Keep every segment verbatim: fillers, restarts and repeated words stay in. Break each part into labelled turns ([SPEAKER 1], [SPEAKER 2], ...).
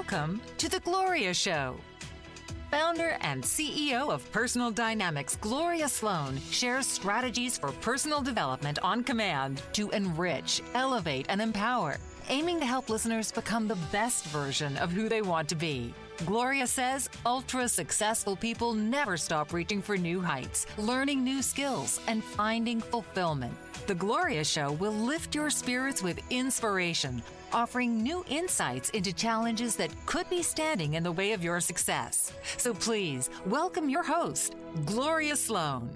[SPEAKER 1] Welcome to The Gloria Show. Founder and C E O of Personal Dynamics, Gloria Sloan shares strategies for personal development on command to enrich, elevate, and empower, aiming to help listeners become the best version of who they want to be. Gloria says ultra-successful people never stop reaching for new heights, learning new skills, and finding fulfillment. The Gloria Show will lift your spirits with inspiration, offering new insights into challenges that could be standing in the way of your success. So please, welcome your host, Gloria Sloan.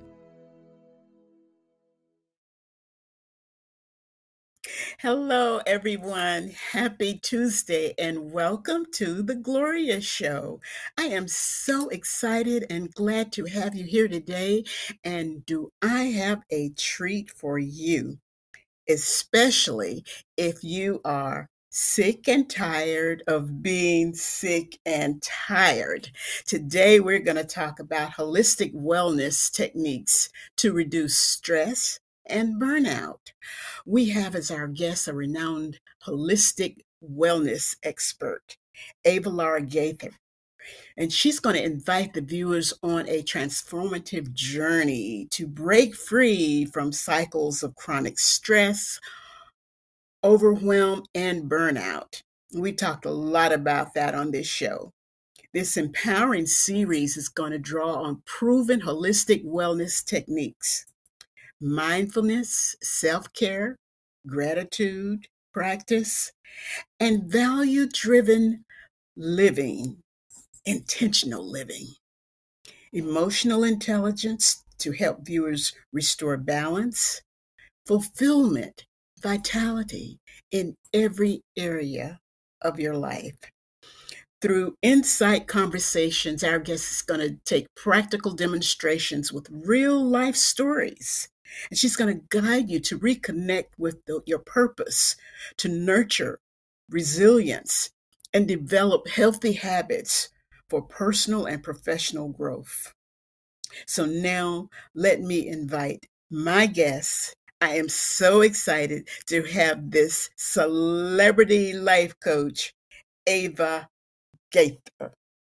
[SPEAKER 2] Hello, everyone. Happy Tuesday and welcome to The Gloria Show. I am so excited and glad to have you here today. And do I have a treat for you, especially if you are sick and tired of being sick and tired. Today, we're going to talk about holistic wellness techniques to reduce stress and burnout. We have as our guest a renowned holistic wellness expert, Ava Laura Gaither. And she's going to invite the viewers on a transformative journey to break free from cycles of chronic stress, overwhelm, and burnout. We talked a lot about that on this show. This empowering series is going to draw on proven holistic wellness techniques, mindfulness, self-care, gratitude, practice, and value-driven living, intentional living, emotional intelligence to help viewers restore balance, fulfillment, vitality in every area of your life. Through insight conversations, our guest is going to take practical demonstrations with real life stories. And she's going to guide you to reconnect with the, your purpose, to nurture resilience, and develop healthy habits for personal and professional growth. So now let me invite my guest. I am so excited to have this celebrity life coach, Ava Gaither.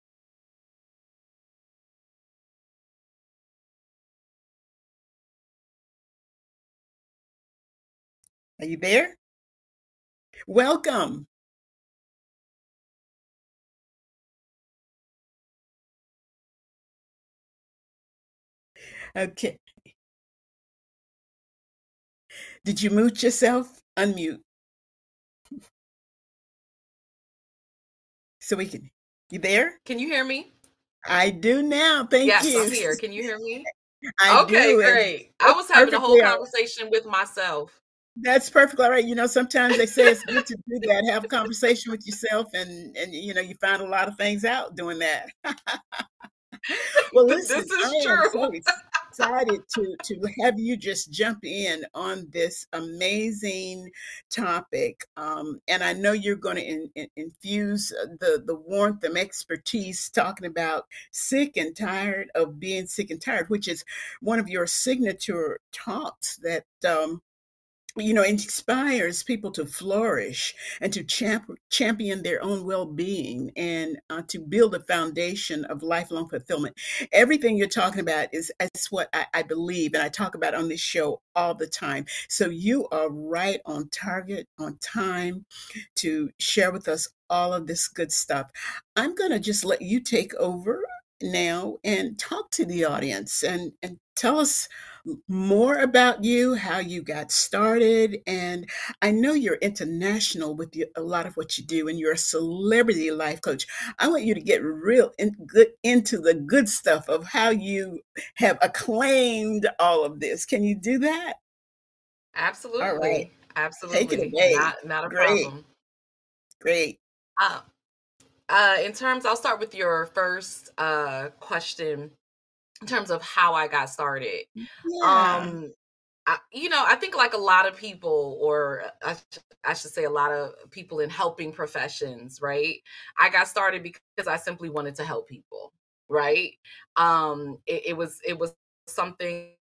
[SPEAKER 2] Are you there? Welcome. Okay. Did you mute yourself? Unmute. So we can, you there?
[SPEAKER 3] Can you hear me?
[SPEAKER 2] I do now. Thank
[SPEAKER 3] yes,
[SPEAKER 2] you.
[SPEAKER 3] Yes, I'm here. Can you hear me?
[SPEAKER 2] I
[SPEAKER 3] okay,
[SPEAKER 2] do.
[SPEAKER 3] great. I was having a whole conversation with myself.
[SPEAKER 2] That's perfectly all right. You know, sometimes they say it's good to do that, have a conversation with yourself, and, and you know, you find a lot of things out doing that. Well, listen,
[SPEAKER 3] this is
[SPEAKER 2] I
[SPEAKER 3] true.
[SPEAKER 2] am so excited to, to have you just jump in on this amazing topic. Um, and I know you're going to in, in, infuse the, the warmth and expertise talking about sick and tired of being sick and tired, which is one of your signature talks that, um, you know, inspires people to flourish and to champ- champion their own well-being and uh, to build a foundation of lifelong fulfillment. Everything you're talking about is, is what I, I believe, and I talk about on this show all the time. So you are right on target, on time to share with us all of this good stuff. I'm going to just let you take over now and talk to the audience and, and tell us more about you, how you got started. And I know you're international with you, a lot of what you do, and you're a celebrity life coach. I want you to get real in, good into the good stuff of how you have acclaimed all of this. Can you do that?
[SPEAKER 3] Absolutely.
[SPEAKER 2] All right.
[SPEAKER 3] Absolutely.
[SPEAKER 2] Take it away.
[SPEAKER 3] Not, not a
[SPEAKER 2] Great.
[SPEAKER 3] problem.
[SPEAKER 2] Great.
[SPEAKER 3] Uh, uh, in terms, I'll start with your first uh, question in terms of how I got started.
[SPEAKER 2] Yeah.
[SPEAKER 3] Um, I, you know, I think like a lot of people, or I, I should say a lot of people in helping professions, right? I got started because I simply wanted to help people, right? Um, it, it was it was something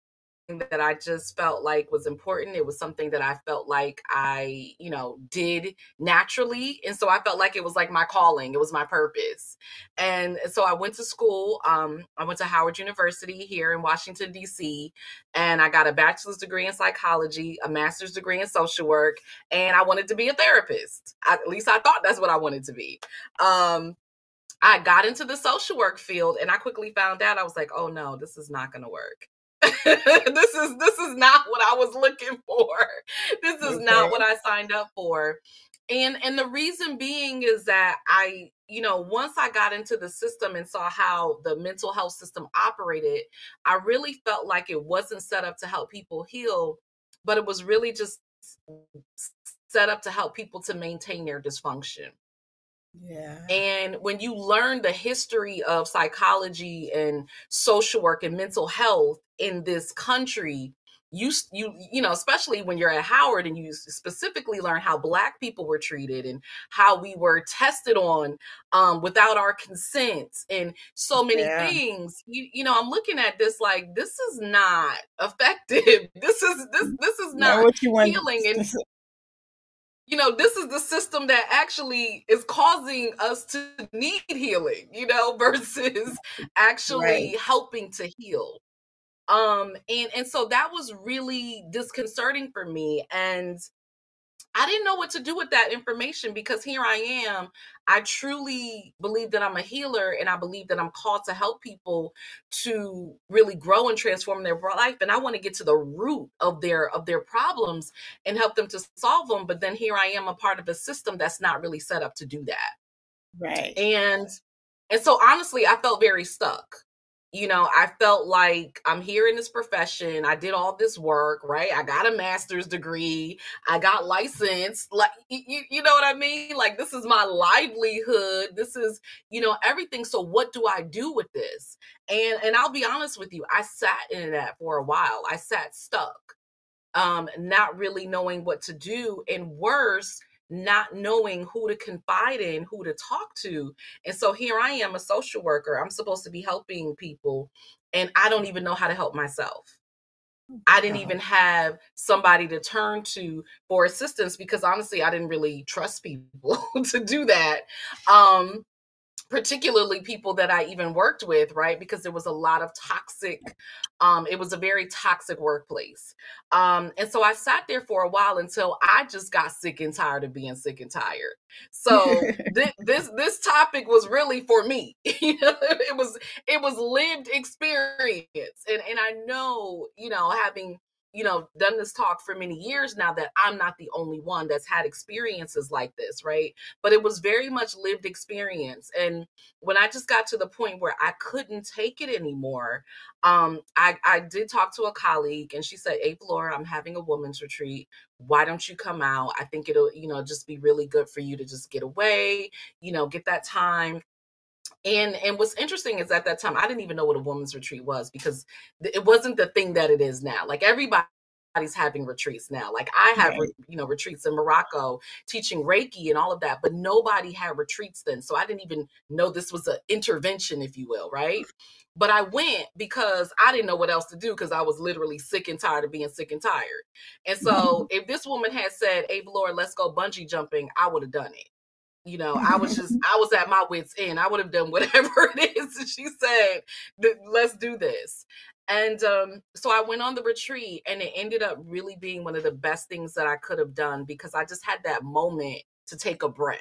[SPEAKER 3] that I just felt like was important. It was something that I felt like I, you know, did naturally. And so I felt like it was like my calling, it was my purpose. And so I went to school. Um, I went to Howard University here in Washington, D C, and I got a bachelor's degree in psychology, a master's degree in social work, and I wanted to be a therapist. I, at least I thought that's what I wanted to be. Um, I got into the social work field and I quickly found out, I was like, oh no, this is not going to work. this is this is not what I was looking for. This is
[SPEAKER 2] Okay.
[SPEAKER 3] not what I signed up for. And and the reason being is that I, you know, once I got into the system and saw how the mental health system operated, I really felt like it wasn't set up to help people heal, but it was really just set up to help people to maintain their dysfunction.
[SPEAKER 2] Yeah.
[SPEAKER 3] And when you learn the history of psychology and social work and mental health in this country, you you you know, especially when you're at Howard and you specifically learn how Black people were treated and how we were tested on um, without our consent and so many
[SPEAKER 2] Yeah.
[SPEAKER 3] things. You you know, I'm looking at this like this is not effective. This is this this is
[SPEAKER 2] Know
[SPEAKER 3] not
[SPEAKER 2] what you want
[SPEAKER 3] healing. And
[SPEAKER 2] to-
[SPEAKER 3] you know, this is the system that actually is causing us to need healing, you know, versus actually
[SPEAKER 2] Right.
[SPEAKER 3] helping to heal. Um, and, and so that was really disconcerting for me. And I didn't know what to do with that information because here I am. I truly believe that I'm a healer and I believe that I'm called to help people to really grow and transform their life. And I want to get to the root of their of their problems and help them to solve them. But then here I am, a part of a system that's not really set up to do that.
[SPEAKER 2] Right.
[SPEAKER 3] And and so honestly, I felt very stuck. You know, I felt like I'm here in this profession. I did all this work, right? I got a master's degree. I got licensed. Like, you, you know what I mean? Like, this is my livelihood. This is, you know, everything. So what do I do with this? And and I'll be honest with you, I sat in that for a while. I sat stuck, um, not really knowing what to do. And worse, not knowing who to confide in, who to talk to. And so here I am, a social worker. I'm supposed to be helping people, and I don't even know how to help myself. I didn't
[SPEAKER 2] Wow.
[SPEAKER 3] even have somebody to turn to for assistance because honestly, I didn't really trust people to do that. Um, particularly people that I even worked with, right? Because there was a lot of toxic, um, it was a very toxic workplace. Um, and so I sat there for a while until I just got sick and tired of being sick and tired. So th- this this topic was really for me. You know, it was it was lived experience. And and I know, you know, having you know, done this talk for many years now that I'm not the only one that's had experiences like this, right? But it was very much lived experience. And when I just got to the point where I couldn't take it anymore, um, I, I did talk to a colleague and she said, hey, Flora, I'm having a women's retreat. Why don't you come out? I think it'll, you know, just be really good for you to just get away, you know, get that time. And and what's interesting is at that time, I didn't even know what a women's retreat was because th- it wasn't the thing that it is now. Like everybody's having retreats now. Like I have,
[SPEAKER 2] Right.
[SPEAKER 3] you know, retreats in Morocco teaching Reiki and all of that, but nobody had retreats then. So I didn't even know this was an intervention, if you will, right? But I went because I didn't know what else to do because I was literally sick and tired of being sick and tired. And so if this woman had said, hey, Lord, let's go bungee jumping, I would have done it. You know, I was just, I was at my wit's end. I would have done whatever it is that she said, let's do this. And um, so I went on the retreat and it ended up really being one of the best things that I could have done because I just had that moment to take a breath,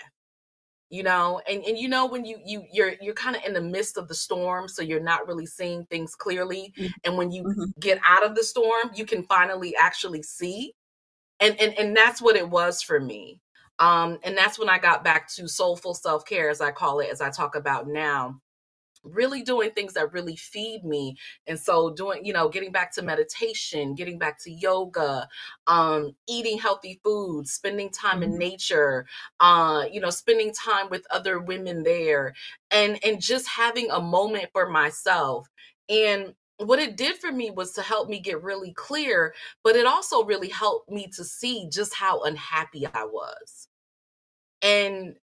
[SPEAKER 3] you know, and, and you know, when you, you, you're, you're kind of in the midst of the storm, so you're not really seeing things clearly. And when you
[SPEAKER 2] Mhm.
[SPEAKER 3] get out of the storm, you can finally actually see. And, and, and that's what it was for me. Um, and that's when I got back to soulful self-care, as I call it, as I talk about now, really doing things that really feed me. And so doing, you know, getting back to meditation, getting back to yoga, um, eating healthy foods, spending time in
[SPEAKER 2] Mhm.
[SPEAKER 3] nature, uh, you know, spending time with other women there and, and just having a moment for myself. And what it did for me was to help me get really clear, but it also really helped me to see just how unhappy I was. And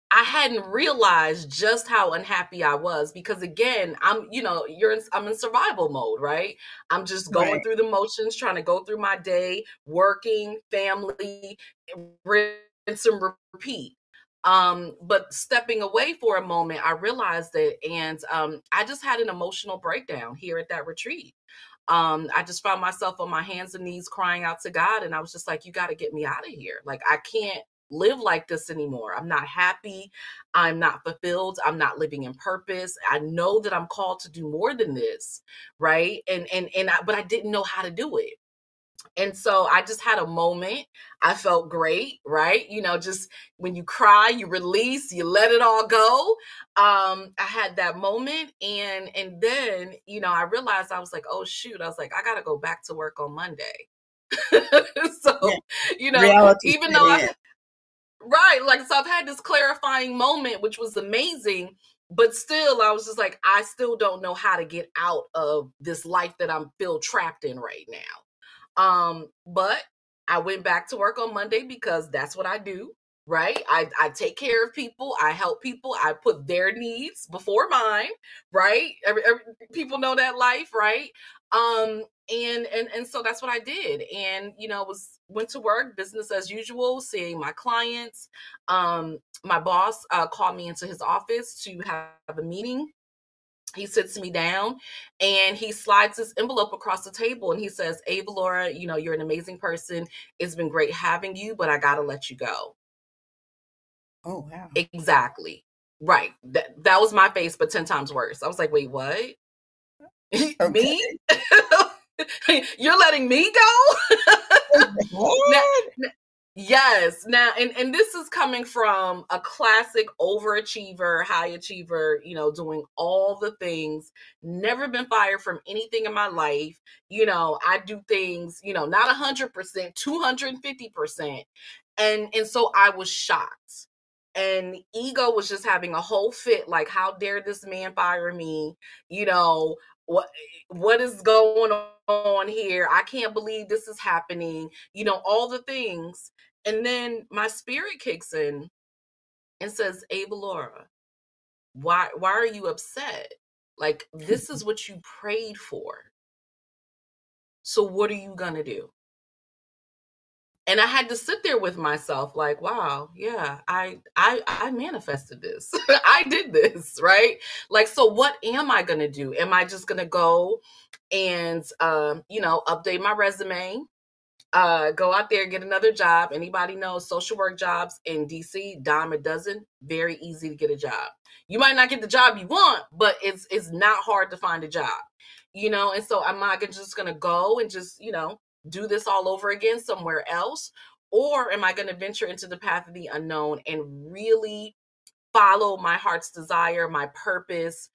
[SPEAKER 3] I hadn't realized just how unhappy I was because again, I'm, you know, you're in, I'm in survival mode, right? I'm just going
[SPEAKER 2] Right.
[SPEAKER 3] through the motions, trying to go through my day, working, family, rinse and repeat. Um, but stepping away for a moment, I realized it, and um, I just had an emotional breakdown here at that retreat. Um, I just found myself on my hands and knees crying out to God, and I was just like, "You got to get me out of here! Like, I can't live like this anymore. I'm not happy. I'm not fulfilled. I'm not living in purpose. I know that I'm called to do more than this, right? And and and I, but I didn't know how to do it." And so I just had a moment. I felt great, right? You know, just when you cry, you release, you let it all go. Um, I had that moment. And and then, you know, I realized I was like, oh shoot. I was like, I gotta go back to work on Monday. So,
[SPEAKER 2] Yeah.
[SPEAKER 3] you know,
[SPEAKER 2] Reality
[SPEAKER 3] even
[SPEAKER 2] set
[SPEAKER 3] though
[SPEAKER 2] in.
[SPEAKER 3] I right, like so I've had this clarifying moment, which was amazing. But still, I was just like, I still don't know how to get out of this life that I'm feel trapped in right now. Um, but I went back to work on Monday because that's what I do, right? I, I take care of people, I help people, I put their needs before mine, right? Every, every people know that life, right? Um, and and and so that's what I did. And you know, was went to work, business as usual, seeing my clients. Um, my boss uh, called me into his office to have a meeting. He sits me down and he slides this envelope across the table and he says, Ava Laura, you know, you're an amazing person. It's been great having you, but I got to let you go.
[SPEAKER 2] Oh, wow.
[SPEAKER 3] Exactly. Right. That, that was my face, but ten times worse. I was like, wait, what?
[SPEAKER 2] Okay.
[SPEAKER 3] Me? You're letting me go? now, now, yes. Now, and, and this is coming from a classic overachiever, high achiever, you know, doing all the things, never been fired from anything in my life. You know, I do things, you know, not one hundred percent, two hundred fifty percent. And, and so I was shocked. And ego was just having a whole fit, like, how dare this man fire me? You know, what what is going on here? I can't believe this is happening. You know, all the things. And then my spirit kicks in and says, Ava Laura, why why are you upset? Like, this is what you prayed for. So what are you gonna do? And I had to sit there with myself like, wow, yeah, I I I manifested this. I did this, right? Like, so what am I gonna do? Am I just gonna go and um, you know, update my resume? Uh, go out there, get another job. Anybody knows social work jobs in D C, dime a dozen, very easy to get a job. You might not get the job you want, but it's it's not hard to find a job, you know? And so am I just gonna go and just, you know, do this all over again somewhere else? Or am I gonna venture into the path of the unknown and really follow my heart's desire, my purpose,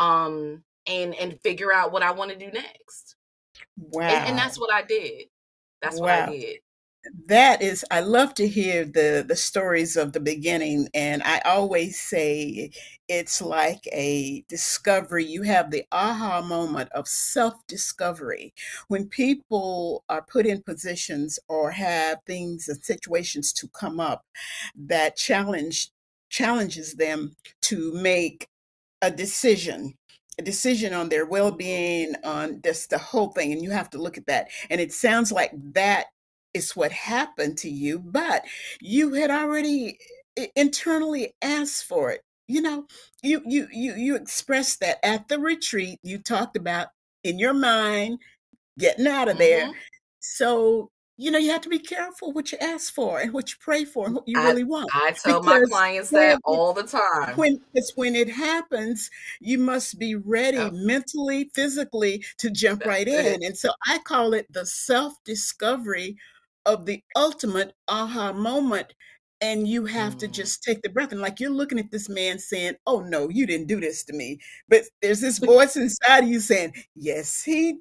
[SPEAKER 3] um, and and figure out what I want to do next?
[SPEAKER 2] Wow.
[SPEAKER 3] And, and that's what I did. That's
[SPEAKER 2] wow.
[SPEAKER 3] what I did.
[SPEAKER 2] That is, I love to hear the the stories of the beginning, and I always say it's like a discovery. You have the aha moment of self-discovery when people are put in positions or have things and situations to come up that challenge challenges them to make a decision a decision on their well-being, on just the whole thing, and you have to look at that. And it sounds like that is what happened to you, but you had already internally asked for it. You know, you you you you expressed that at the retreat. You talked about in your mind getting out of there.
[SPEAKER 3] Mhm.
[SPEAKER 2] So, you know, you have to be careful what you ask for and what you pray for and what you
[SPEAKER 3] I
[SPEAKER 2] really want.
[SPEAKER 3] I tell my
[SPEAKER 2] Because
[SPEAKER 3] clients
[SPEAKER 2] when
[SPEAKER 3] that
[SPEAKER 2] it,
[SPEAKER 3] all the time.
[SPEAKER 2] when it's when it happens, you must be ready
[SPEAKER 3] Yep,
[SPEAKER 2] mentally, physically to jump
[SPEAKER 3] that's
[SPEAKER 2] right
[SPEAKER 3] it.
[SPEAKER 2] in. And so I call it the self-discovery of the ultimate aha moment. And you have to
[SPEAKER 3] Mm.
[SPEAKER 2] just take the breath. And like you're looking at this man saying, oh no, you didn't do this to me. But there's this voice inside of you saying, yes, he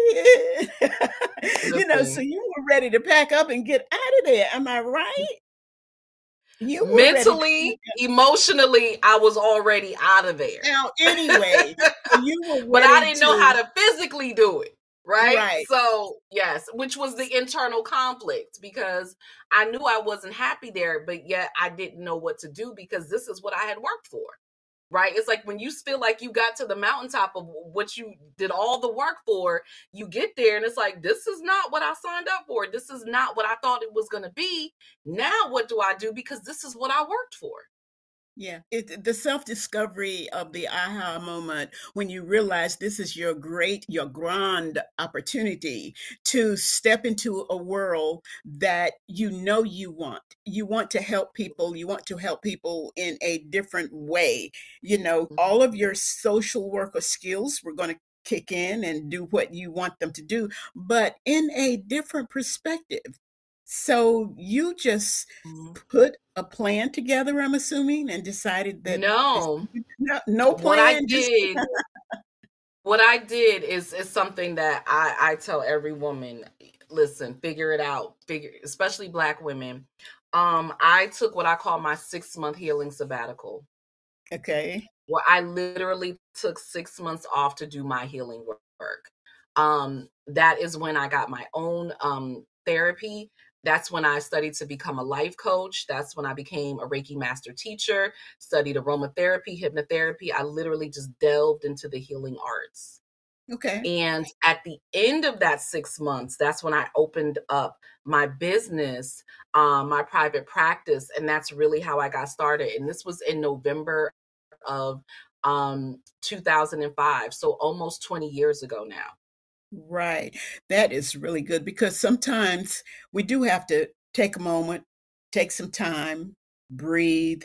[SPEAKER 2] did. You know, so
[SPEAKER 3] Listen,
[SPEAKER 2] you were ready to pack up and get out of there. Am I right? You were ready to
[SPEAKER 3] mentally, emotionally, I was already out of there.
[SPEAKER 2] now anyway. So you were
[SPEAKER 3] But I
[SPEAKER 2] ready
[SPEAKER 3] didn't know how
[SPEAKER 2] to
[SPEAKER 3] to physically do it. Right.
[SPEAKER 2] Right.
[SPEAKER 3] So, yes, which was the internal conflict because I knew I wasn't happy there, but yet I didn't know what to do because this is what I had worked for. Right. It's like when you feel like you got to the mountaintop of what you did all the work for, you get there and it's like, this is not what I signed up for. This is not what I thought it was going to be. Now, what do I do? Because this is what I worked for.
[SPEAKER 2] Yeah, it, the self-discovery of the aha moment when you realize this is your great, your grand opportunity to step into a world that you know you want. You want to help people. You want to help people in a different way. You know,
[SPEAKER 3] Mhm.
[SPEAKER 2] all of your social worker skills were going to kick in and do what you want them to do, but in a different perspective. So you just
[SPEAKER 3] Mhm.
[SPEAKER 2] put a plan together, I'm assuming, and decided that this
[SPEAKER 3] No,
[SPEAKER 2] no, no
[SPEAKER 3] what I
[SPEAKER 2] plan, just
[SPEAKER 3] did, what I did is is something that I I tell every woman, listen, figure it out, figure, especially Black women. Um, I took what I call my six month healing sabbatical.
[SPEAKER 2] okay.
[SPEAKER 3] Well, I literally took six months off to do my healing work. Um, that is when I got my own um, therapy. That's when I studied to become a life coach. That's when I became a Reiki master teacher, studied aromatherapy, hypnotherapy. I literally just delved into the healing arts.
[SPEAKER 2] Okay.
[SPEAKER 3] And at the end of that six months, that's when I opened up my business, um, my private practice. And that's really how I got started. And this was in November of um two thousand five, so almost twenty years ago now.
[SPEAKER 2] Right. That is really good because sometimes we do have to take a moment, take some time, breathe,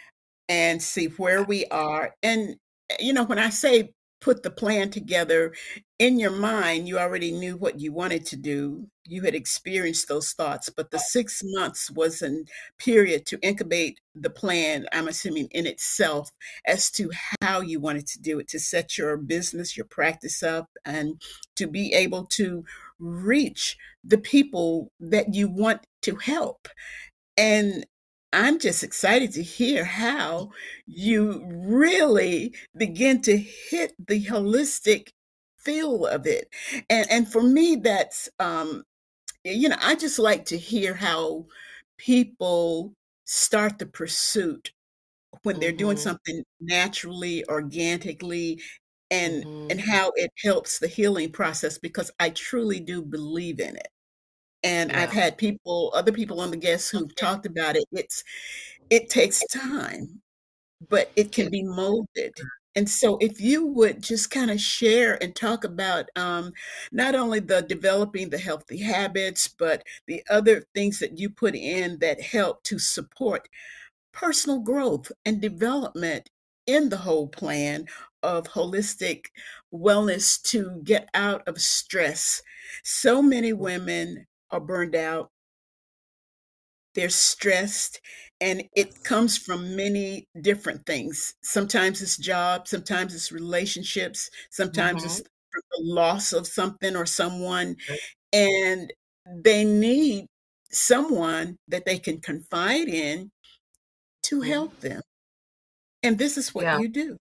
[SPEAKER 2] and see where we are. And, eh, you know, when I say put the plan together, in your mind, you already knew what you wanted to do. You had experienced those thoughts, but the six months was a period to incubate the plan, I'm assuming, in itself as to how you wanted to do it, to set your business, your practice up, and to be able to reach the people that you want to help. And I'm just excited to hear how you really begin to hit the holistic feel of it. And and for me, that's um, you know, I just like to hear how people start the pursuit when they're doing
[SPEAKER 3] Mhm.
[SPEAKER 2] something naturally, organically, and
[SPEAKER 3] Mhm.
[SPEAKER 2] and how it helps the healing process because I truly do believe in it. And I've
[SPEAKER 3] Yeah.
[SPEAKER 2] had people, other people on the guests who've talked about it. It's it takes time, but it can
[SPEAKER 3] It,
[SPEAKER 2] be molded. And so if you would just kind of share and talk about um, not only the developing the healthy habits, but the other things that you put in that help to support personal growth and development in the whole plan of holistic wellness to get out of stress. So many women are burned out, they're stressed, and it
[SPEAKER 3] yes.
[SPEAKER 2] comes from many different things. Sometimes it's jobs, sometimes it's relationships, sometimes it's
[SPEAKER 3] Mhm.
[SPEAKER 2] the loss of something or someone, and they need someone that they can confide in to
[SPEAKER 3] Mhm.
[SPEAKER 2] help them. And this is what
[SPEAKER 3] Yeah.
[SPEAKER 2] you do.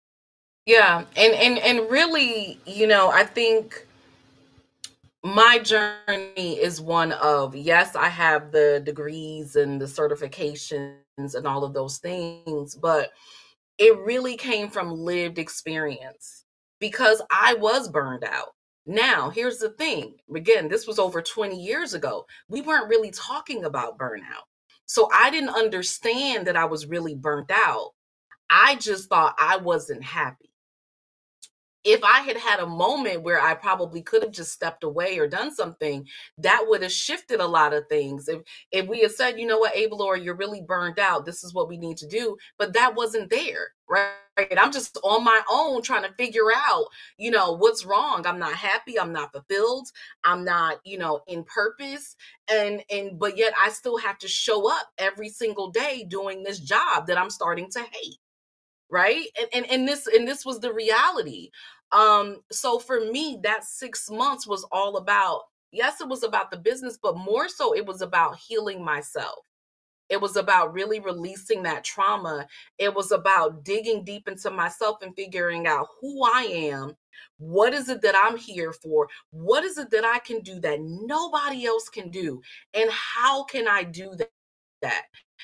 [SPEAKER 3] Yeah. And and and really, you know, I think my journey is one of, yes, I have the degrees and the certifications and all of those things, but it really came from lived experience because I was burned out. Now, here's the thing. Again, this was over twenty years ago. We weren't really talking about burnout. So I didn't understand that I was really burnt out. I just thought I wasn't happy. If I had had a moment where I probably could have just stepped away or done something, that would have shifted a lot of things. If if we had said, you know what, Avalor, you're really burned out. This is what we need to do. But that wasn't there, right? I'm just on my own trying to figure out, you know, what's wrong. I'm not happy. I'm not fulfilled. I'm not, you know, in purpose. And and but yet I still have to show up every single day doing this job that I'm starting to hate, right? And, and and this and this was the reality. Um so for me, that six months was all about, yes, it was about the business, but more so it was about healing myself. It was about really releasing that trauma. It was about digging deep into myself and figuring out who I am. What is it that I'm here for? What is it that I can do that nobody else can do? And how can I do that?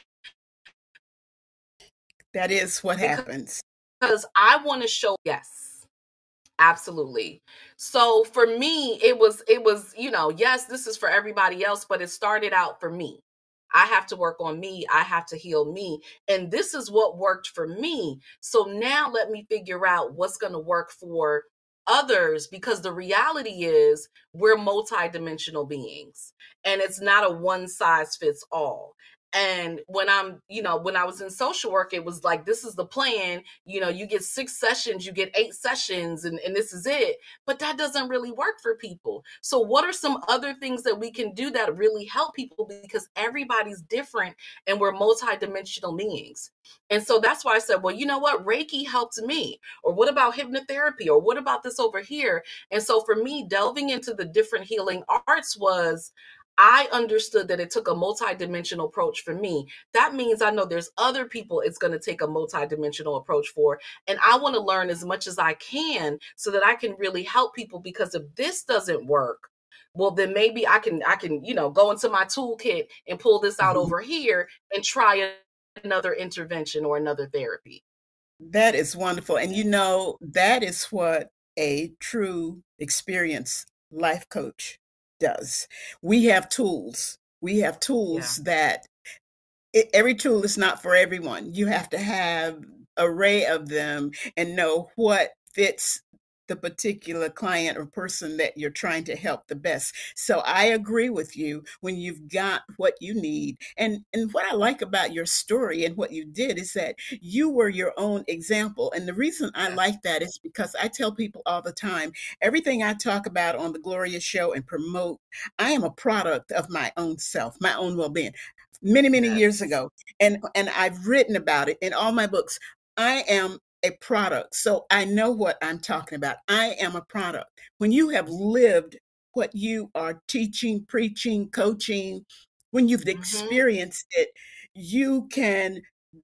[SPEAKER 2] That is what
[SPEAKER 3] Because,
[SPEAKER 2] happens.
[SPEAKER 3] Because I want to show, yes, absolutely. So for me, it was, it was, you know, yes, this is for everybody else, but it started out for me. I have to work on me. I have to heal me. And this is what worked for me. So now let me figure out what's going to work for others, because the reality is we're multidimensional beings and it's not a one size fits all. And when I'm, you know, when I was in social work, it was like, this is the plan, you know, you get six sessions, you get eight sessions, and, and this is it. But that doesn't really work for people. So what are some other things that we can do that really help people? Because everybody's different and we're multidimensional beings. And so that's why I said, well, you know what? Reiki helped me. Or what about hypnotherapy? Or what about this over here? And so for me, delving into the different healing arts was, I understood that it took a multidimensional approach for me. That means I know there's other people it's going to take a multidimensional approach for. And I want to learn as much as I can so that I can really help people, because if this doesn't work, well, then maybe I can, I can, you know, go into my toolkit and pull this out mm-hmm. over here and try another intervention or another therapy.
[SPEAKER 2] That is wonderful. And you know, that is what a true experience life coach does. We have tools. We have tools yeah. that it, every tool is not for everyone. You have to have an array of them and know what fits the particular client or person that you're trying to help the best. So I agree with you when you've got what you need. And, and what I like about your story and what you did is that you were your own example. And the reason I like that is because I tell people all the time, everything I talk about on the Gloria Show and promote, I am a product of my own self, my own well-being. Many, many yes. years ago. And, and I've written about it in all my books. I am a product. So I know what I'm talking about. I am a product. When you have lived what you are teaching, preaching, coaching, when you've mm-hmm. experienced it, you can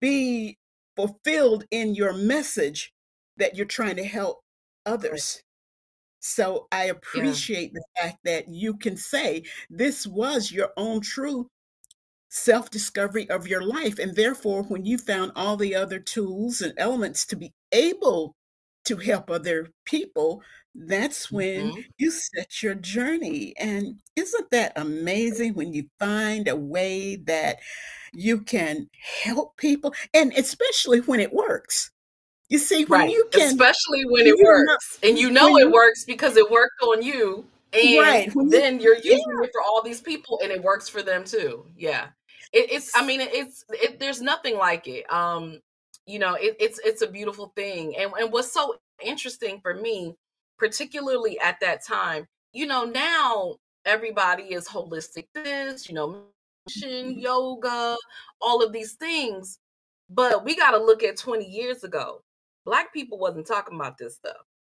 [SPEAKER 2] be fulfilled in your message that you're trying to help others. So I appreciate yeah. the fact that you can say this was your own true self-discovery of your life. And therefore, when you found all the other tools and elements to be able to help other people, that's when mm-hmm. you set your journey. And isn't that amazing when you find a way that you can help people, and especially when it works? You see, when
[SPEAKER 3] right.
[SPEAKER 2] you can,
[SPEAKER 3] especially when it works, know, and you know it you, works because it worked on you, and right. then you, you're using yeah. it for all these people, and it works for them too. Yeah. It, it's, I mean, it's, it, there's nothing like it. Um, you know, it, it's, it's a beautiful thing. And, and what's so interesting for me, particularly at that time, you know, now everybody is holistic, this, you know, meditation, yoga, all of these things. But we got to look at twenty years ago. Black people wasn't talking about this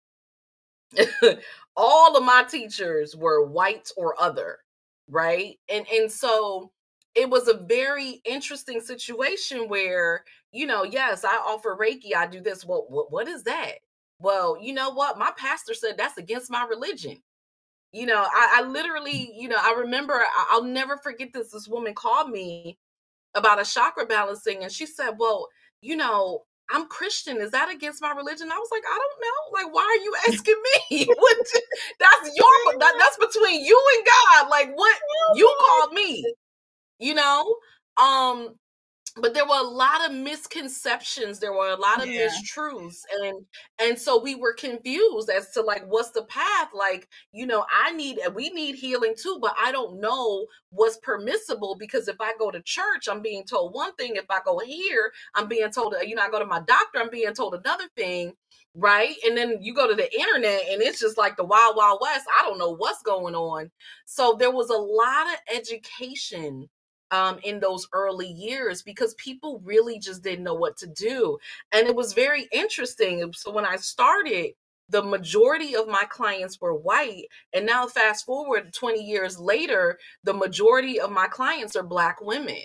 [SPEAKER 3] stuff. All of my teachers were white or other, right? And, and so it was a very interesting situation where, you know, yes, I offer Reiki, I do this. Well, what, what is that? Well, you know what? My pastor said that's against my religion. You know, I, I literally, you know, I remember, I, I'll never forget this. This woman called me about a chakra balancing, and she said, well, you know, I'm Christian. Is that against my religion? I was like, I don't know. Like, why are you asking me? What? That's your, that, that's between you and God. Like, what? You called me. You know, um, but there were a lot of misconceptions. There were a lot of yeah. mistruths. And, and so we were confused as to like, what's the path? Like, you know, I need, we need healing too, but I don't know what's permissible, because if I go to church, I'm being told one thing. If I go here, I'm being told, you know, I go to my doctor, I'm being told another thing. Right. And then you go to the internet and it's just like the wild, wild west. I don't know what's going on. So there was a lot of education Um, in those early years, because people really just didn't know what to do. And it was very interesting. So when I started, the majority of my clients were white. And now fast forward twenty years later, the majority of my clients are Black women.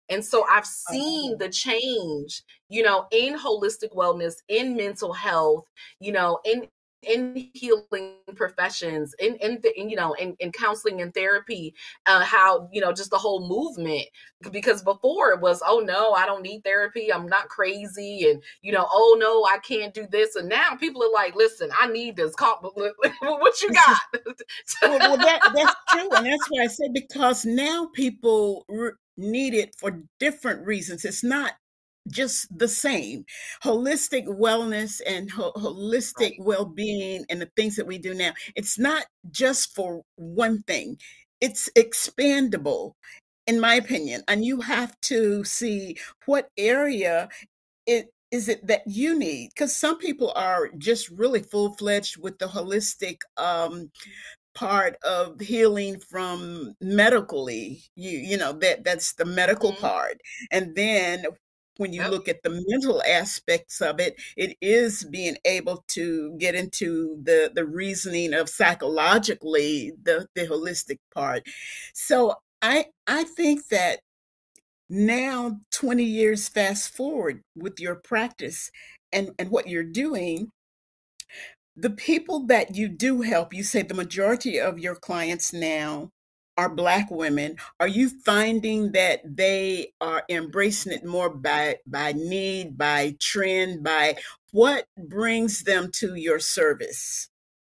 [SPEAKER 3] And so I've seen the change, you know, in holistic wellness, in mental health, you know, in in healing professions, in in, the, in you know, in, in counseling and therapy, uh, how, you know, just the whole movement. Because before it was, oh no, I don't need therapy, I'm not crazy, and you know, oh no, I can't do this. And now people are like, listen, I need this. Call, what you got?
[SPEAKER 2] well, well that, that's true, and that's why I said, because now people re- need it for different reasons. It's not just the same. Holistic wellness and ho- holistic
[SPEAKER 3] Right.
[SPEAKER 2] well-being and the things that we do now, it's not just for one thing. It's expandable, in my opinion, and you have to see what area it is it that you need, because some people are just really full-fledged with the holistic um part of healing from medically, you you know, that that's the medical
[SPEAKER 3] Mhm.
[SPEAKER 2] part. And then when you
[SPEAKER 3] Yep.
[SPEAKER 2] look at the mental aspects of it, it is being able to get into the the reasoning of psychologically the the holistic part. So i i think that now, twenty years fast forward with your practice and and what you're doing, the people that you do help, you say the majority of your clients now are Black women. Are you finding that they are embracing it more by by need, by trend, by what brings them to your service?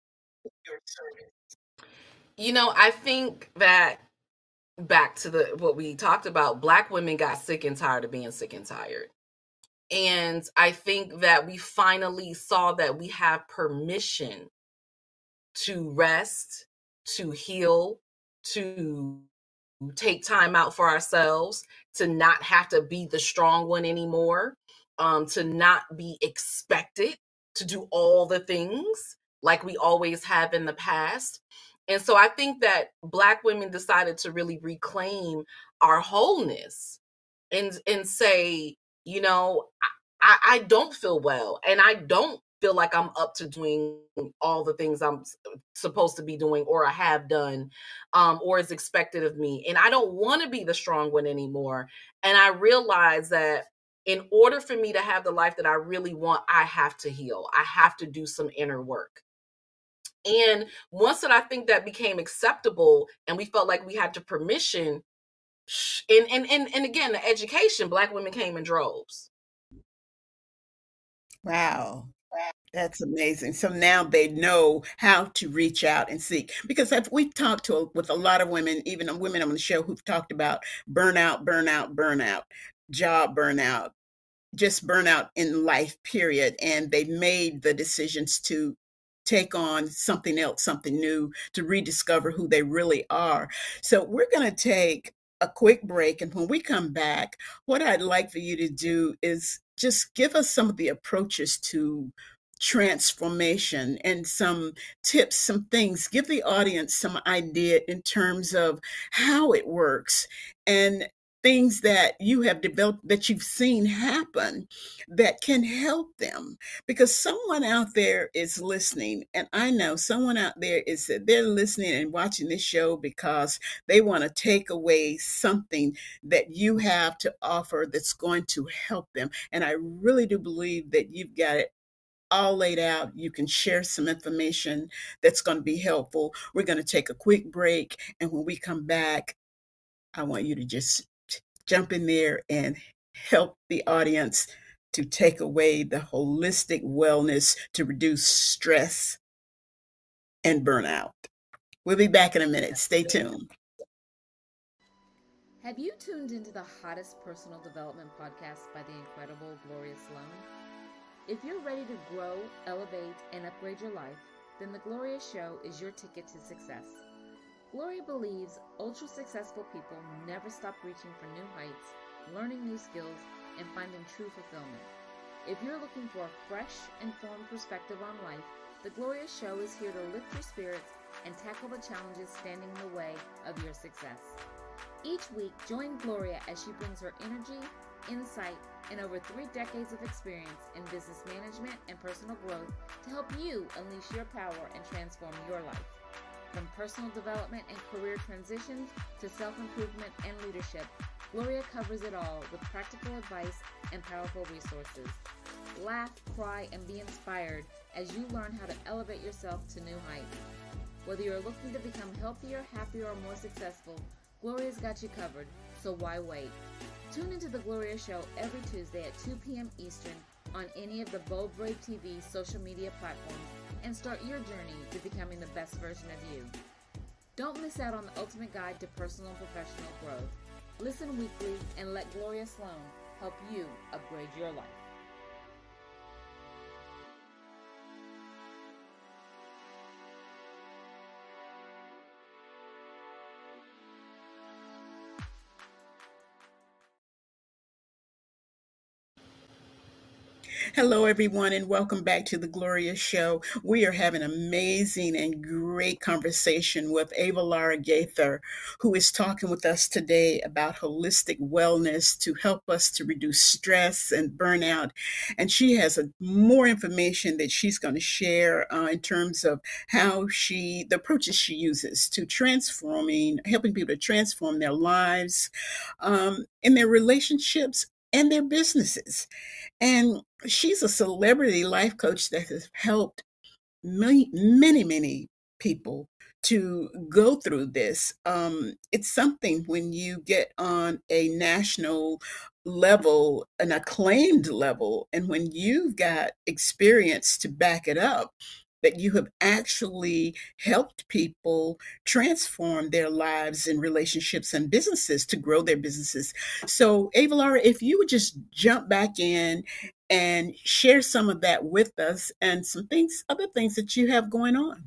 [SPEAKER 3] You know, I think that back to the what we talked about, Black women got sick and tired of being sick and tired. And I think that we finally saw that we have permission to rest, to heal, to take time out for ourselves, to not have to be the strong one anymore, um, to not be expected to do all the things like we always have in the past. And so I think that Black women decided to really reclaim our wholeness and and say, you know, I, I don't feel well, and I don't feel like I'm up to doing all the things I'm s- supposed to be doing or I have done, um, or is expected of me. And I don't want to be the strong one anymore. And I realize that in order for me to have the life that I really want, I have to heal. I have to do some inner work. And once that I think that became acceptable and we felt like we had to permission, sh- and, and, and, and again, the education, Black women came in droves.
[SPEAKER 2] Wow. That's amazing. So now they know how to reach out and seek. Because I've, we've talked to with a lot of women, even women on the show, who've talked about burnout, burnout, burnout, job burnout, just burnout in life, period. And they made the decisions to take on something else, something new, to rediscover who they really are. So we're going to take a quick break. And when we come back, what I'd like for you to do is just give us some of the approaches to transformation and some tips, some things. Give the audience some idea in terms of how it works and things that you have developed, that you've seen happen, that can help them. Because someone out there is listening, and I know someone out there is they're listening and watching this show because they want to take away something that you have to offer that's going to help them. And I really do believe that you've got it all laid out. You can share some information that's going to be helpful. We're going to take a quick break, and when we come back, I want you to just jump in there and help the audience to take away the holistic wellness to reduce stress and burnout. We'll be back in a minute. Stay tuned.
[SPEAKER 4] Have you tuned into the hottest personal development podcast by the incredible Gloria Sloan? If you're ready to grow, elevate, and upgrade your life, then The Gloria Show is your ticket to success. Gloria believes ultra-successful people never stop reaching for new heights, learning new skills, and finding true fulfillment. If you're looking for a fresh, informed perspective on life, The Gloria Show is here to lift your spirits and tackle the challenges standing in the way of your success. Each week, join Gloria as she brings her energy, insight, and over three decades of experience in business management and personal growth to help you unleash your power and transform your life. From personal development and career transitions to self-improvement and leadership, Gloria covers it all with practical advice and powerful resources. Laugh, cry, and be inspired as you learn how to elevate yourself to new heights. Whether you're looking to become healthier, happier, or more successful, Gloria's got you covered, so why wait? Tune into The Gloria Show every Tuesday at two p.m. Eastern on any of the Bold Brave T V social media platforms and start your journey to becoming the best version of you. Don't miss out on the ultimate guide to personal and professional growth. Listen weekly and let Gloria Sloan help you upgrade your life.
[SPEAKER 2] Hello, everyone, and welcome back to the Gloria Show. We are having an amazing and great conversation with Ava Lara Gaither, who is talking with us today about holistic wellness to help us to reduce stress and burnout. And she has a, more information that she's going to share uh, in terms of how she, the approaches she uses to transforming, helping people to transform their lives, um, in their relationships, and their businesses. And she's a celebrity life coach that has helped many, many, many people to go through this. Um, it's something when you get on a national level, an acclaimed level, and when you've got experience to back it up, that you have actually helped people transform their lives and relationships and businesses to grow their businesses. So, Ava Lara, if you would just jump back in and share some of that with us and some things, other things that you have going on.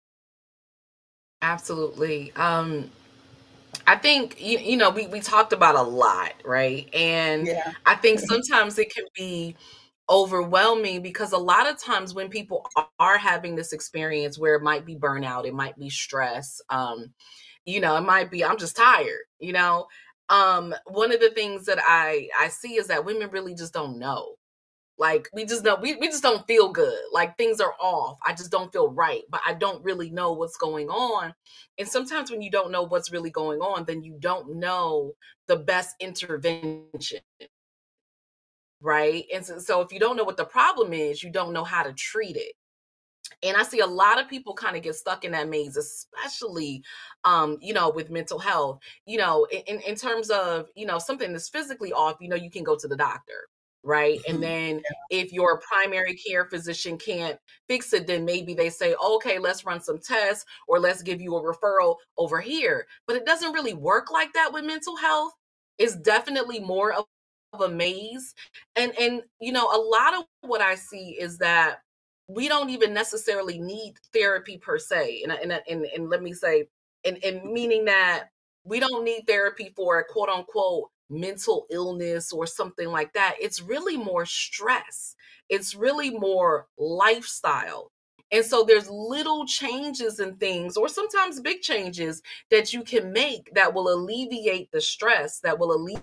[SPEAKER 3] Absolutely. Um, I think, you, you know, we, we talked about a lot, right? And
[SPEAKER 2] Yeah.
[SPEAKER 3] I think sometimes it can be overwhelming because a lot of times when people are having this experience where it might be burnout, it might be stress, um, you know, it might be, I'm just tired, you know, um, one of the things that I, I see is that women really just don't know. Like, we just don't, we, we just don't feel good. Like, things are off. I just don't feel right, but I don't really know what's going on. And sometimes when you don't know what's really going on, then you don't know the best intervention. Right. And so, so if you don't know what the problem is, you don't know how to treat it. And I see a lot of people kind of get stuck in that maze, especially, um, you know, with mental health, you know, in, in terms of, you know, something that's physically off, you know, you can go to the doctor. Right.
[SPEAKER 2] Mm-hmm.
[SPEAKER 3] And then if your primary care physician can't fix it, then maybe they say, okay, let's run some tests or let's give you a referral over here. But it doesn't really work like that with mental health. It's definitely more of of a maze. And, and, you know, a lot of what I see is that we don't even necessarily need therapy per se. And, and, and, and let me say, and, and meaning that we don't need therapy for a quote unquote mental illness or something like that. It's really more stress. It's really more lifestyle. And so there's little changes in things, or sometimes big changes that you can make that will alleviate the stress, that will alleviate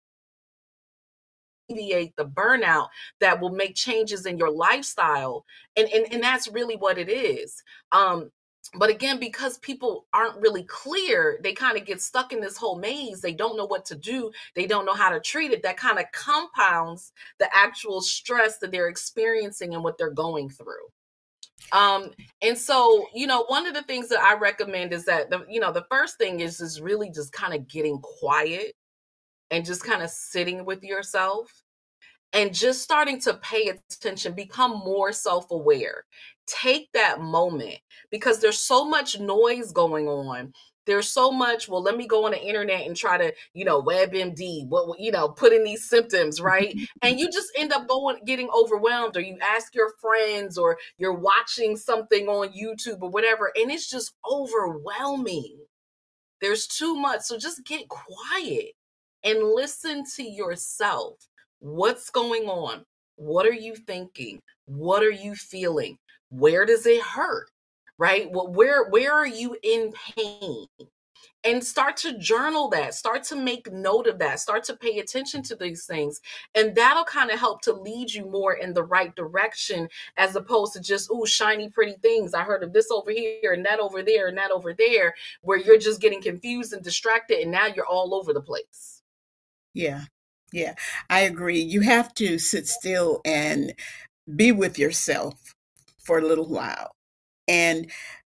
[SPEAKER 3] alleviate the burnout, that will make changes in your lifestyle. And, and, and that's really what it is. Um, but again, because people aren't really clear, they kind of get stuck in this whole maze. They don't know what to do. They don't know how to treat it. That kind of compounds the actual stress that they're experiencing and what they're going through. Um, and so, you know, one of the things that I recommend is that, the, you know, the first thing is, is really just kind of getting quiet and just kind of sitting with yourself and just starting to pay attention, become more self-aware. Take that moment because there's so much noise going on. There's so much, well, let me go on the internet and try to, you know, WebMD, what, you know, put in these symptoms, right? And you just end up going, getting overwhelmed, or you ask your friends, or you're watching something on YouTube or whatever, and it's just overwhelming. There's too much. So just get quiet and listen to yourself. What's going on? What are you thinking? What are you feeling? Where does it hurt? Right? Well, where, where are you in pain? And start to journal that. Start to make note of that. Start to pay attention to these things. And that'll kind of help to lead you more in the right direction, as opposed to just, ooh, shiny, pretty things. I heard of this over here and that over there and that over there, where you're just getting confused and distracted. And now you're all over the place.
[SPEAKER 2] Yeah. Yeah. I agree. You have to sit still and be with yourself for a little while. And,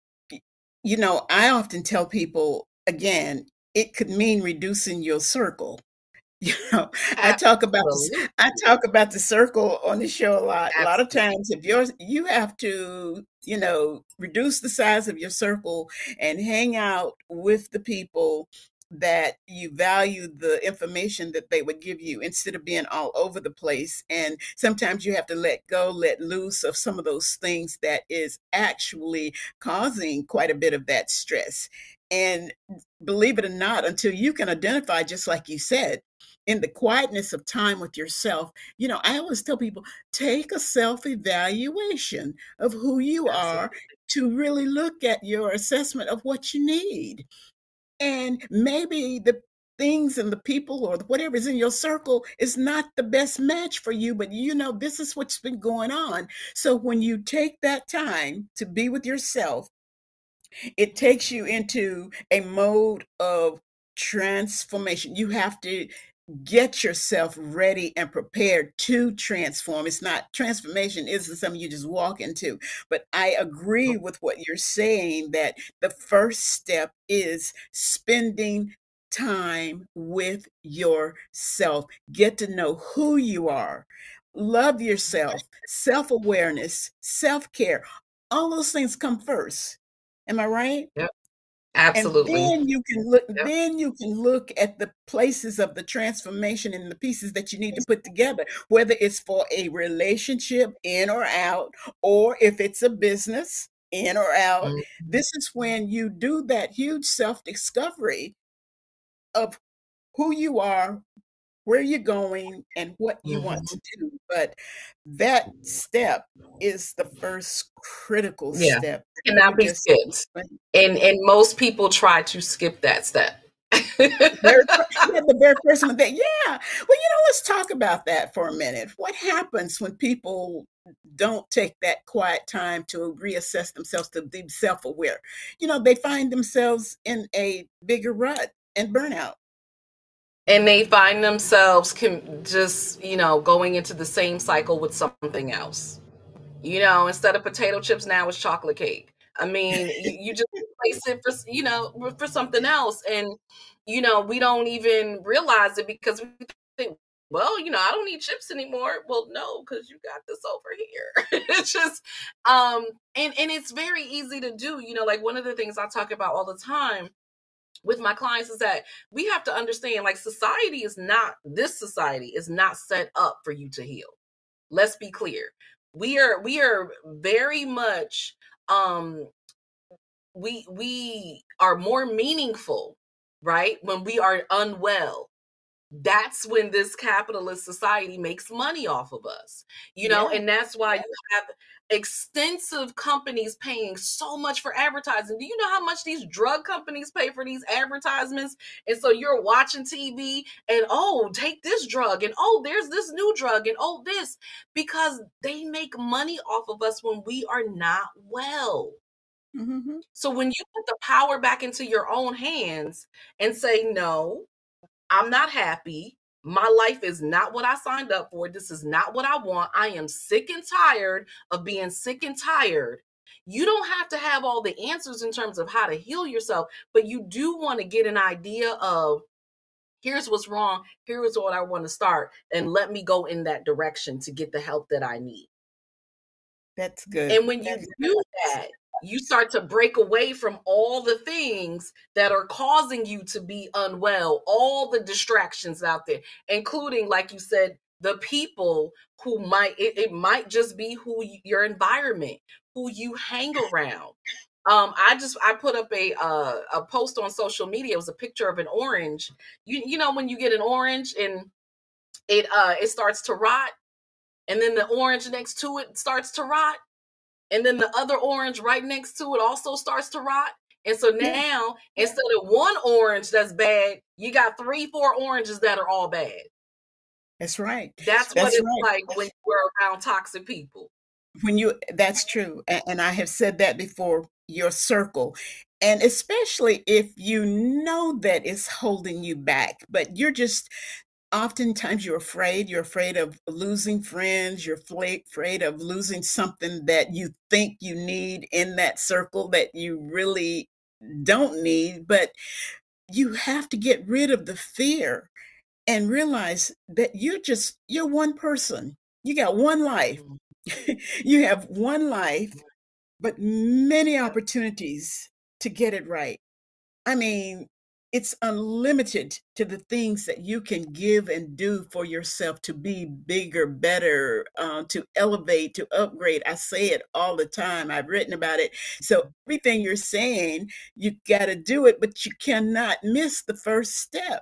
[SPEAKER 2] you know, I often tell people, again, it could mean reducing your circle. You know, I talk about this,
[SPEAKER 3] Absolutely.
[SPEAKER 2] I talk about the circle on the show a lot. A lot of
[SPEAKER 3] Absolutely.
[SPEAKER 2] times, if you're, you have to, you know, reduce the size of your circle and hang out with the people that you value the information that they would give you instead of being all over the place. And sometimes you have to let go, let loose of some of those things that is actually causing quite a bit of that stress. And believe it or not, until you can identify, just like you said, in the quietness of time with yourself, you know, I always tell people, take a self evaluation of who you are
[SPEAKER 3] Absolutely.
[SPEAKER 2] to really look at your assessment of what you need. And maybe the things and the people or whatever is in your circle is not the best match for you, but you know, this is what's been going on. So when you take that time to be with yourself, it takes you into a mode of transformation. You have to get yourself ready and prepared to transform. It's not, transformation isn't something you just walk into. But I agree with what you're saying, that the first step is spending time with yourself. Get to know who you are. Love yourself, self awareness, self care. All those things come first. Am I right?
[SPEAKER 3] Yep.
[SPEAKER 2] And
[SPEAKER 3] Absolutely.
[SPEAKER 2] then you can look,
[SPEAKER 3] Yep.
[SPEAKER 2] then you can look at the places of the transformation and the pieces that you need to put together, whether it's for a relationship, in or out, or if it's a business, in or out.
[SPEAKER 3] Mhm.
[SPEAKER 2] This is when you do that huge self-discovery of who you are, where you're going, and what you want
[SPEAKER 3] Mhm.
[SPEAKER 2] to do. But that step is the first critical
[SPEAKER 3] Yeah.
[SPEAKER 2] step that you
[SPEAKER 3] Cannot be
[SPEAKER 2] just
[SPEAKER 3] skipped.
[SPEAKER 2] explained.
[SPEAKER 3] And and most people try to skip that step.
[SPEAKER 2] Very fir Yeah, the very first one that, yeah. Well, you know, let's talk about that for a minute. What happens when people don't take that quiet time to reassess themselves, to be self-aware? You know, they find themselves in a bigger rut and burnout.
[SPEAKER 3] And they find themselves can just, you know, going into the same cycle with something else. You know, instead of potato chips, now it's chocolate cake. I mean, you, you just replace it for, s- you know, for something else. And, you know, we don't even realize it because we think, well, you know, I don't need chips anymore. Well, no, because you got this over here. It's just, um, and, and it's very easy to do. You know, like one of the things I talk about all the time with my clients is that we have to understand, like, society is not, this society is not set up for you to heal. Let's be clear. We are we are very much um we we are more meaningful, right? When we are unwell. That's when this capitalist society makes money off of us. You know,
[SPEAKER 2] Yeah,
[SPEAKER 3] and that's why you have extensive companies paying so much for advertising. Do you know how much these drug companies pay for these advertisements? And so you're watching T V and, oh, take this drug, and, oh, there's this new drug, and, oh, this, because they make money off of us when we are not well.
[SPEAKER 2] mhm.
[SPEAKER 3] So when you put the power back into your own hands and say, no, I'm not happy. My life is not what I signed up for. This is not what I want. I am sick and tired of being sick and tired. You don't have to have all the answers in terms of how to heal yourself, but you do want to get an idea of, here's what's wrong. Here's what I want to start. And let me go in that direction to get the help that I need.
[SPEAKER 2] That's good.
[SPEAKER 3] And when you
[SPEAKER 2] That's
[SPEAKER 3] do that, you start to break away from all the things that are causing you to be unwell, all the distractions out there, including, like you said, the people who might, it, it might just be who you, your environment, who you hang around. Um, I just I put up a uh, a post on social media. It was a picture of an orange. You you know when you get an orange and it uh it starts to rot, and then the orange next to it starts to rot, and then the other orange right next to it also starts to rot. And so
[SPEAKER 2] yeah,
[SPEAKER 3] now, instead of one orange that's bad, you got three, four oranges that are all bad.
[SPEAKER 2] that's right.
[SPEAKER 3] That's what
[SPEAKER 2] That's
[SPEAKER 3] it's
[SPEAKER 2] right.
[SPEAKER 3] like when you're around toxic people.
[SPEAKER 2] When you, that's true. And, and I have said that before, your circle. And especially if you know that it's holding you back, but you're just oftentimes you're afraid. You're afraid of losing friends. You're fla- afraid of losing something that you think you need in that circle that you really don't need. But you have to get rid of the fear and realize that you're just you're one person. You got one life.
[SPEAKER 3] Mhm.
[SPEAKER 2] You have one life, but many opportunities to get it right. I mean, it's unlimited to the things that you can give and do for yourself to be bigger, better, uh, to elevate, to upgrade. I say it all the time. I've written about it. So everything you're saying, you got to do it, but you cannot miss the first step.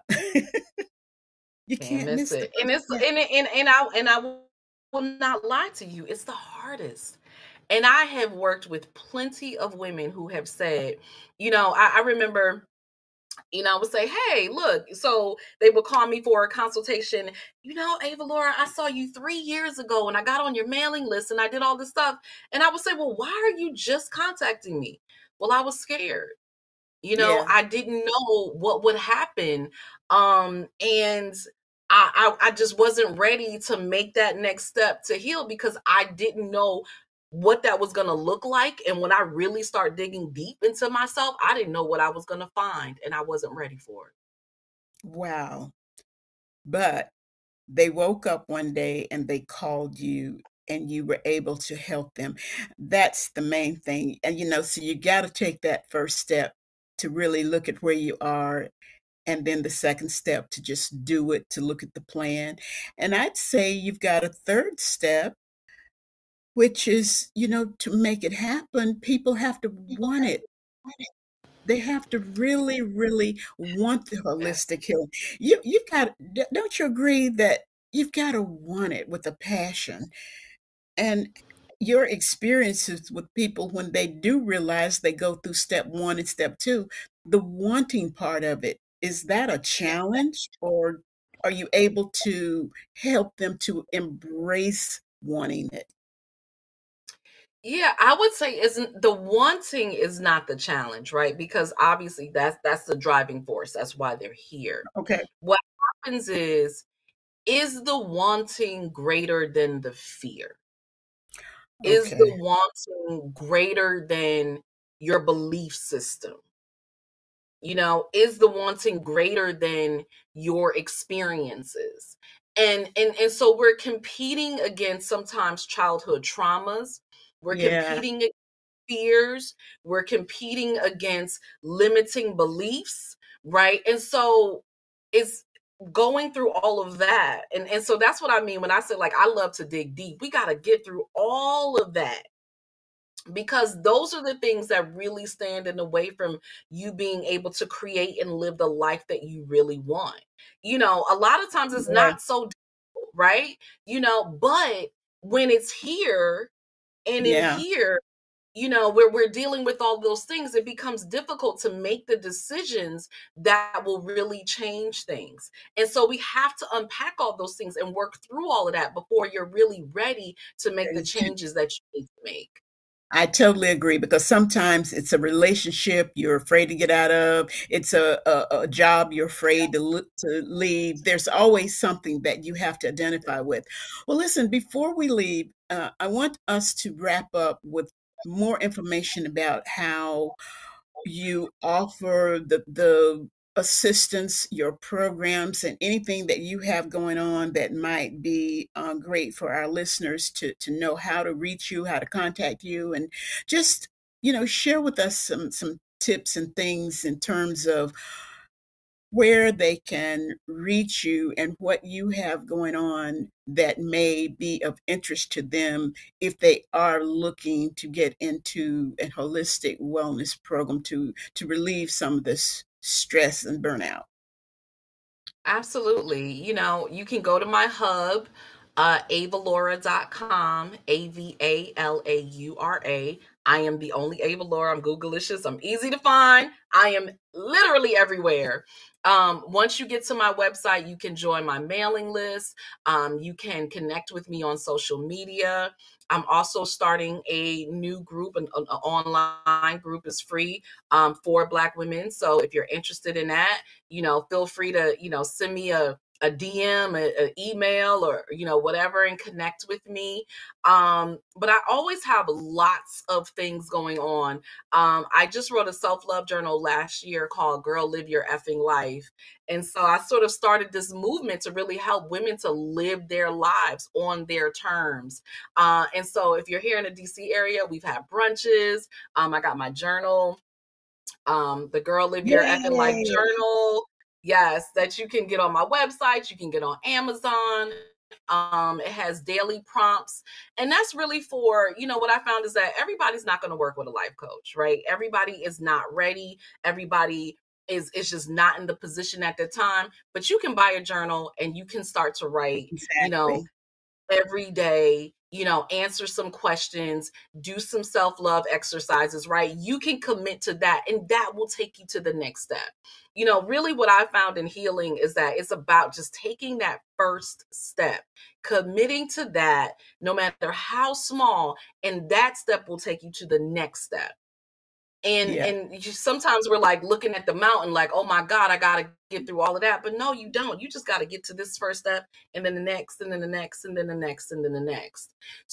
[SPEAKER 2] You
[SPEAKER 3] Can't
[SPEAKER 2] can't
[SPEAKER 3] miss
[SPEAKER 2] miss the
[SPEAKER 3] it. And
[SPEAKER 2] first
[SPEAKER 3] it's
[SPEAKER 2] step.
[SPEAKER 3] and it- and and I and I will not lie to you, it's the hardest. And I have worked with plenty of women who have said, you know, I, I remember, you know, I would say, hey, look, so they would call me for a consultation. You know, Ava Laura, I saw you three years ago and I got on your mailing list and I did all this stuff. And I would say, well, why are you just contacting me? Well, I was scared. You know,
[SPEAKER 2] Yeah.
[SPEAKER 3] I didn't know what would happen. Um, and I, I I just wasn't ready to make that next step to heal because I didn't know what that was gonna look like. And when I really start digging deep into myself, I didn't know what I was gonna find, and I wasn't ready for it.
[SPEAKER 2] Wow. But they woke up one day and they called you and you were able to help them. That's the main thing. And, you know, so you got to take that first step to really look at where you are. And then the second step to just do it, to look at the plan. And I'd say you've got a third step, which is, you know, to make it happen, people have to want it. They have to really, really want the
[SPEAKER 3] Yeah.
[SPEAKER 2] holistic healing. You you've got d don't you agree that you've gotta want it with a passion? And your experiences with people when they do realize they go through step one and step two, the wanting part of it, is that a challenge, or are you able to help them to embrace wanting it?
[SPEAKER 3] Yeah, I would say isn't the wanting is not the challenge, right? Because obviously that's that's the driving force. That's why they're here.
[SPEAKER 2] Okay,
[SPEAKER 3] What happens is is the wanting greater than the fear? Is the
[SPEAKER 2] okay.
[SPEAKER 3] wanting greater than your belief system? You know, is the wanting greater than your experiences? And and and so we're competing against sometimes childhood traumas. We're
[SPEAKER 2] Yeah,
[SPEAKER 3] competing against fears. We're competing against limiting beliefs, right? And so it's going through all of that. And and so that's what I mean when I say like I love to dig deep. We got to get through all of that because those are the things that really stand in the way from you being able to create and live the life that you really want. You know, a lot of times it's
[SPEAKER 2] right.
[SPEAKER 3] not so difficult, right? You know, but when it's here and in
[SPEAKER 2] Yeah.
[SPEAKER 3] here, you know, where we're dealing with all those things, it becomes difficult to make the decisions that will really change things. And so we have to unpack all those things and work through all of that before you're really ready to make the changes that you need to make.
[SPEAKER 2] I totally agree because sometimes it's a relationship you're afraid to get out of. It's a, a, a job you're afraid to, lo- to leave. There's always something that you have to identify with. Well, listen, before we leave, uh, I want us to wrap up with more information about how you offer the the assistance, your programs, and anything that you have going on that might be uh, great for our listeners to to know how to reach you, how to contact you, and just you know share with us some some tips and things in terms of where they can reach you and what you have going on that may be of interest to them if they are looking to get into a holistic wellness program to to relieve some of this stress and burnout.
[SPEAKER 3] Absolutely. You know, you can go to my hub, uh, ava laura dot com, A V A L A U R A. I am the only Ava Laura. I'm Googleicious. I'm easy to find. I am literally everywhere. Um, once you get to my website, you can join my mailing list. Um, you can connect with me on social media. I'm also starting a new group, an, an online group is free um, for Black women. So if you're interested in that, you know, feel free to, you know, send me a, a D M, an email, or, you know, whatever, and connect with me. Um, but I always have lots of things going on. Um, I just wrote a self-love journal last year called Girl, Live Your Effing Life. And so I sort of started this movement to really help women to live their lives on their terms. Uh, and so if you're here in the D C area, we've had brunches. Um, I got my journal, um, the Girl Live Your Effing Life
[SPEAKER 2] Yay.
[SPEAKER 3] journal. Yes, that you can get on my website. You can get on Amazon. Um, it has daily prompts. And that's really for, you know, what I found is that everybody's not going to work with a life coach, right? Everybody is not ready. Everybody is, is just not in the position at the time. But you can buy a journal and you can start to write,
[SPEAKER 2] Exactly.
[SPEAKER 3] you know, every day, you know, answer some questions, do some self-love exercises, right? You can commit to that, and that will take you to the next step. You know, really what I found in healing is that it's about just taking that first step, committing to that, no matter how small, and that step will take you to the next step. And
[SPEAKER 2] Yeah.
[SPEAKER 3] and you, sometimes we're like looking at the mountain like, oh my God, I got to get through all of that. But no, you don't. You just got to get to this first step, and then the next, and then the next, and then the next, and then the next.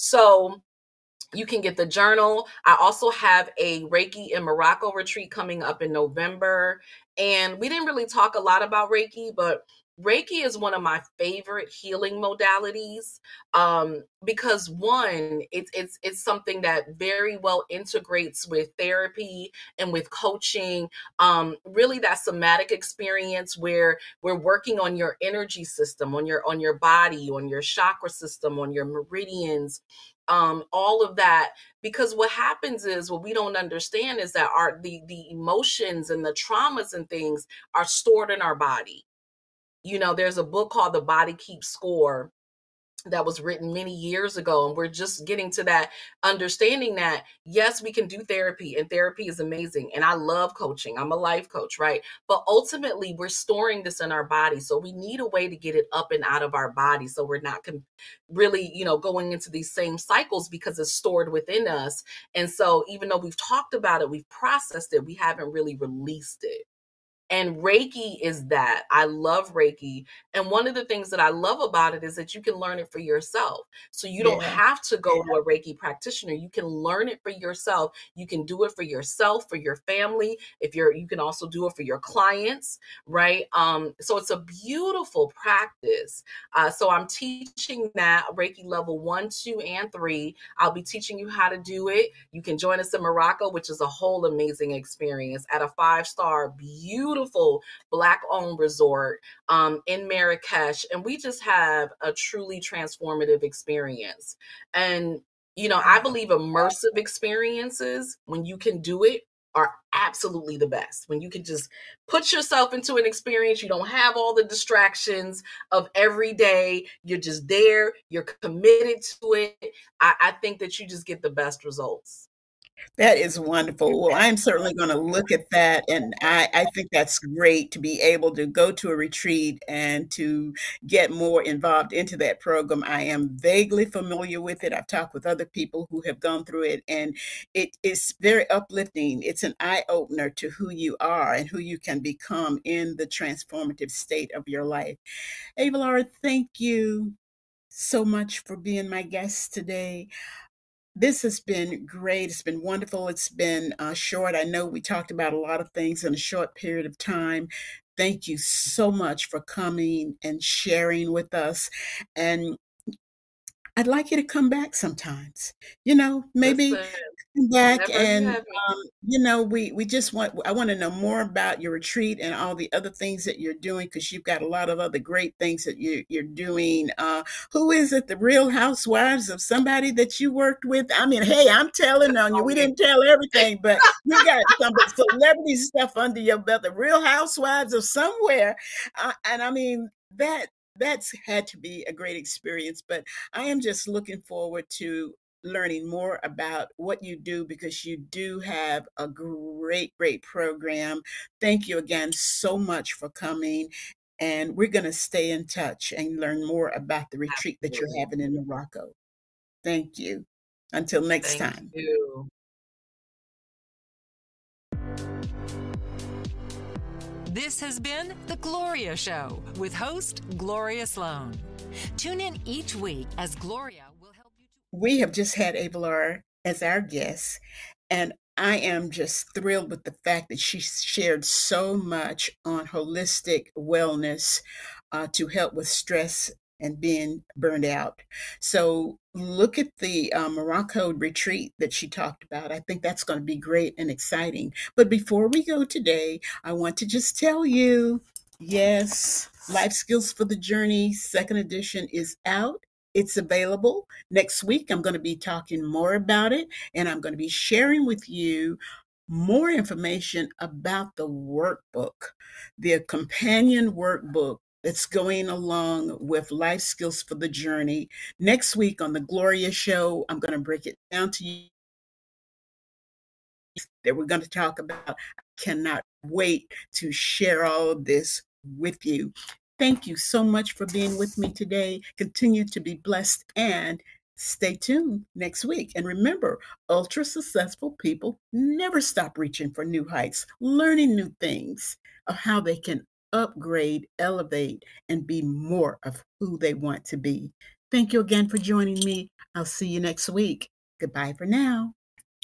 [SPEAKER 3] So you can get the journal. I also have a Reiki in Morocco retreat coming up in November. And we didn't really talk a lot about Reiki, but Reiki is one of my favorite healing modalities, um, because one, it's it's it's something that very well integrates with therapy and with coaching. Um, really, that somatic experience where we're working on your energy system, on your on your body, on your chakra system, on your meridians, um, all of that. Because what happens is, what we don't understand is that our the the emotions and the traumas and things are stored in our body. You know, there's a book called The Body Keeps Score that was written many years ago. And we're just getting to that understanding that, yes, we can do therapy, and therapy is amazing. And I love coaching. I'm a life coach, right? But ultimately, we're storing this in our body. So we need a way to get it up and out of our body, so we're not com- really, you know, going into these same cycles, because it's stored within us. And so even though we've talked about it, we've processed it, we haven't really released it. And Reiki is that. I love Reiki. And one of the things that I love about it is that you can learn it for yourself. So you don't
[SPEAKER 2] Yeah.
[SPEAKER 3] have to go to a Reiki practitioner. You can learn it for yourself. You can do it for yourself, for your family. If you're, you can also do it for your clients, right? Um, so it's a beautiful practice. Uh, so I'm teaching that Reiki level one, two, and three. I'll be teaching you how to do it. You can join us in Morocco, which is a whole amazing experience at a five-star, beautiful Beautiful Black-owned resort um, in Marrakesh, and we just have a truly transformative experience. And you know, I believe immersive experiences, when you can do it, are absolutely the best. When you can just put yourself into an experience, you don't have all the distractions of every day. You're just there. You're committed to it. I, I think that you just get the best results.
[SPEAKER 2] That is wonderful. Well, I'm certainly going to look at that. And I, I think that's great to be able to go to a retreat and to get more involved into that program. I am vaguely familiar with it. I've talked with other people who have gone through it, and it is very uplifting. It's an eye opener to who you are and who you can become in the transformative state of your life. Ava Laura, thank you so much for being my guest today. This has been great. It's been wonderful. It's been uh, short. I know we talked about a lot of things in a short period of time. Thank you so much for coming and sharing with us. And I'd like you to come back sometimes. You know, maybe
[SPEAKER 3] Listen,
[SPEAKER 2] come back
[SPEAKER 3] whenever you
[SPEAKER 2] and,
[SPEAKER 3] have me.
[SPEAKER 2] um, you know, we, we just want, I want to know more about your retreat and all the other things that you're doing, because you've got a lot of other great things that you, you're doing. Uh, who is it? The Real Housewives of somebody that you worked with? I mean, hey, I'm telling on you. We didn't tell everything, but you got some celebrity stuff under your belt. The Real Housewives of somewhere. Uh, and I mean, that that's had to be a great experience. But I am just looking forward to learning more about what you do, because you do have a great, great program. Thank you again so much for coming. And we're going to stay in touch and learn more about the retreat that you're
[SPEAKER 3] Absolutely.
[SPEAKER 2] having in Morocco. Thank you. Until next
[SPEAKER 3] Thank
[SPEAKER 2] time.
[SPEAKER 3] you.
[SPEAKER 1] This has been The Gloria Show with host Gloria Sloan. Tune in each week as Gloria will help you to...
[SPEAKER 2] We have just had Ava Laura as our guest, and I am just thrilled with the fact that she shared so much on holistic wellness uh, to help with stress and being burned out. So look at the uh, Morocco retreat that she talked about. I think that's going to be great and exciting. But before we go today, I want to just tell you, yes, Life Skills for the Journey, second edition is out. It's available. Next week, I'm going to be talking more about it, and I'm going to be sharing with you more information about the workbook, the companion workbook that's going along with Life Skills for the Journey. Next week on The Gloria Show, I'm going to break it down to you that we're going to talk about. I cannot wait to share all of this with you. Thank you so much for being with me today. Continue to be blessed and stay tuned next week. And remember, ultra successful people never stop reaching for new heights, learning new things of how they can upgrade, elevate, and be more of who they want to be. Thank you again for joining me. I'll see you next week. Goodbye for now.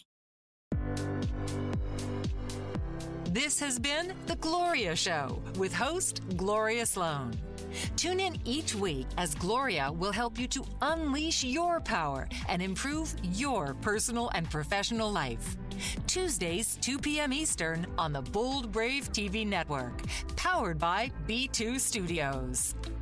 [SPEAKER 1] This has been The Gloria Show with host Gloria Sloan. Tune in each week as Gloria will help you to unleash your power and improve your personal and professional life. Tuesdays, two p.m. Eastern on the Bold Brave T V network, powered by B two Studios.